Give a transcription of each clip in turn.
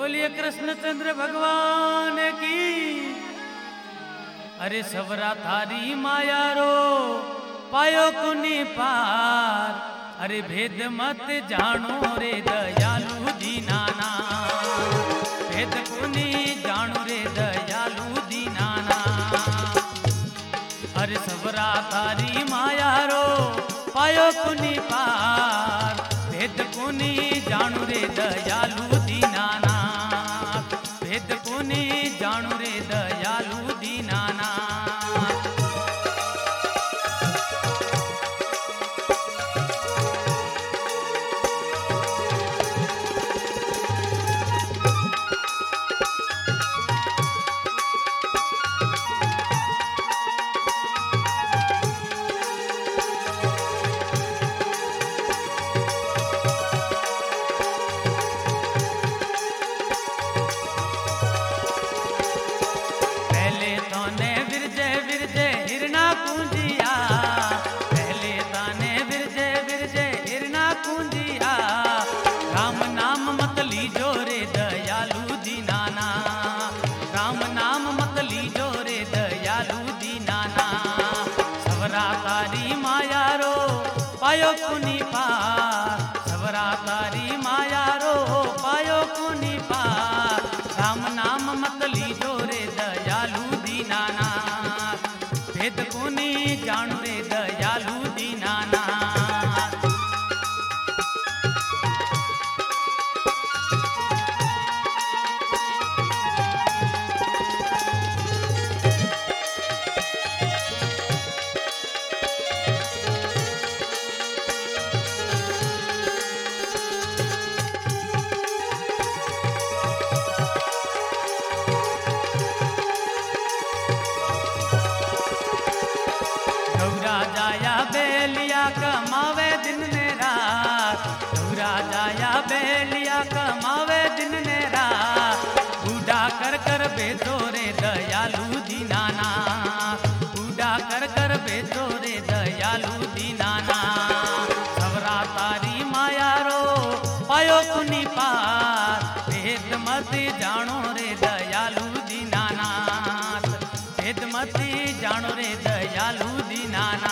बोलिए कृष्णचंद्र भगवान की। अरे सबरा थारी माया रो पायो कुनी पार। अरे भेद मत जानो रे दयालु दीनाना, भेद कुनी जानो रे दयालु दीनाना। अरे सबरा थारी माया रो पायो कुनी पार। भेद कुनी जानो रे दयालु दीनाना, भेद कुनी जानो रे दयालु दीनाना। पायो कुनी पार, सबरा तारी माया रो पायो कुनी पार। राम नाम मत लीजो रे दयालु दीनाना, भेद कुनी जानो रे दयालु दीनाना। जाया बेलिया कमावे दिन ने रात, दूरा जाया बेलिया कमावे दिन ने रात। बूढ़ा कर कर बेचो रे दयालु दीनाना, बूढ़ा कर कर बेचो रे दयालु दीनाना। सबरा तारी माया रो पायो कुनी पार। भेद मत जानो रे दयालु दीनाना, भेद मत जानो रे दयालु दीनाना।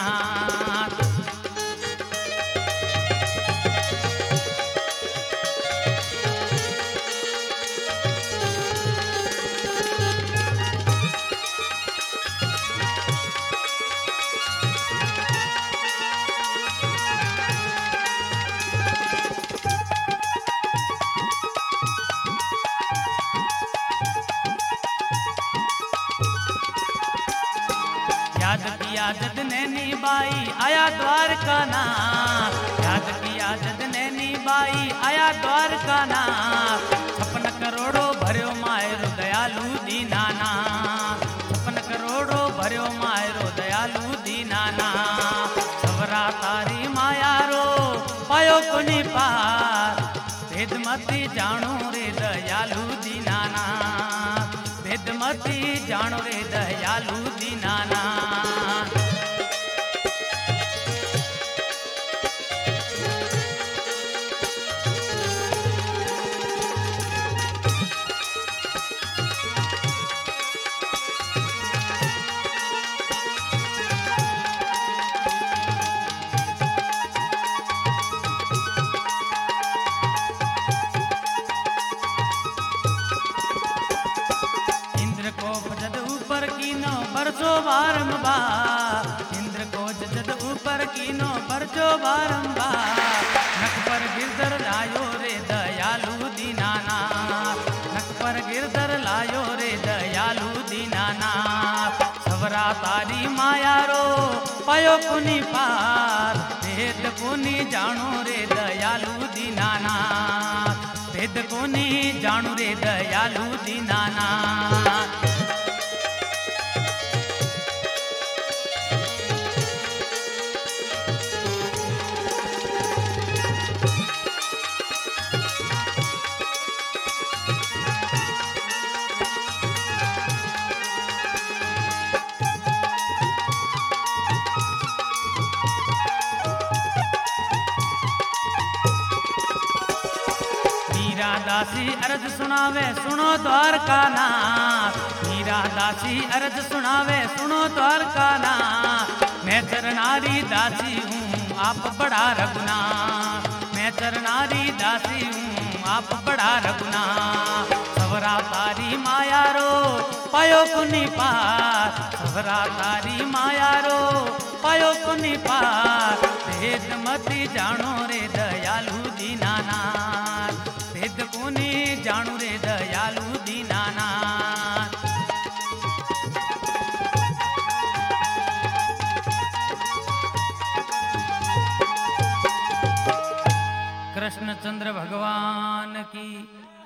याद किया जद नैनी बाई आया द्वारका नाथ, याद किया जद नैनी बाई आया द्वारका नाथ। 56 करोड़ों भर्यो मायरो दयालु दीनाना, 56 करोड़ों भर्यो मायरो दयालु दीनाना। सबरा तारी माया रो पायो कुनी पार। भेद मती जानो रे दयालु दीनाना, भेद मती जानो रे दयालु दीनाना। बरसो बारंबार, इंद्र को जद ऊपर कीनो बरसो बारंबार। नक पर गिरधर लायो रे दयालु दीनाना, नक पर गिरधर लायो रे दयालु दीनाना। सबरा तारी माया रो पायो कुनी पार। भेद कुनी जानो रे दयालु दीनाना, भेद कुनी जानो रे दयालु दीनाना। मीरा दासी अर्ज सुनावे सुनो द्वारका नाथ। मीरा दासी अर्ज सुनावे सुनो द्वारका नाथ। मैं चरनारी दासी हूँ आप बड़ा रघुनाथ। मैं चरनारी दासी हूँ आप बड़ा रघुनाथ। सवरा तारी माया रो पायो पुनि पार। सवरा तारी माया रो पायो पुनि पार। भेद मती जानो रे दयालु दीनानाथ। भेद पुनि जानो रे दयालु दीनानाथ। कृष्णचंद्र भगवान की